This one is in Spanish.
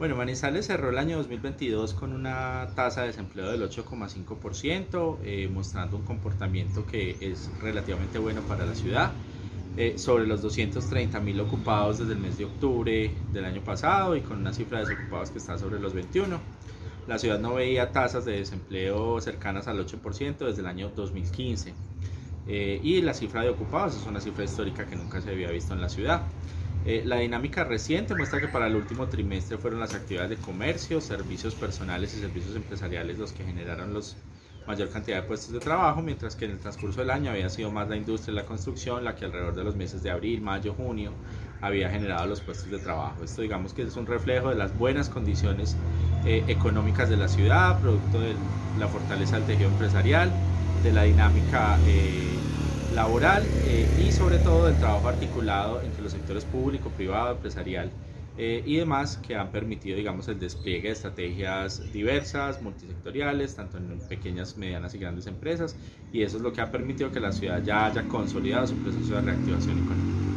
Bueno, Manizales cerró el año 2022 con una tasa de desempleo del 8,5%, mostrando un comportamiento que es relativamente bueno para la ciudad. Sobre los 230.000 ocupados desde el mes de octubre del año pasado y con una cifra de desocupados que está sobre los 21. La ciudad no veía tasas de desempleo cercanas al 8% desde el año 2015. Y la cifra de ocupados es una cifra histórica que nunca se había visto en la ciudad. La dinámica reciente muestra que para el último trimestre fueron las actividades de comercio, servicios personales y servicios empresariales los que generaron la mayor cantidad de puestos de trabajo, mientras que en el transcurso del año había sido más la industria y la construcción la que alrededor de los meses de abril, mayo, junio había generado los puestos de trabajo. Esto digamos que es un reflejo de las buenas condiciones económicas de la ciudad, producto de la fortaleza del tejido empresarial, de la dinámica laboral y sobre todo del trabajo articulado entre los sectores público, privado, empresarial y demás que han permitido, digamos, el despliegue de estrategias diversas, multisectoriales, tanto en pequeñas, medianas y grandes empresas, y eso es lo que ha permitido que la ciudad ya haya consolidado su proceso de reactivación económica.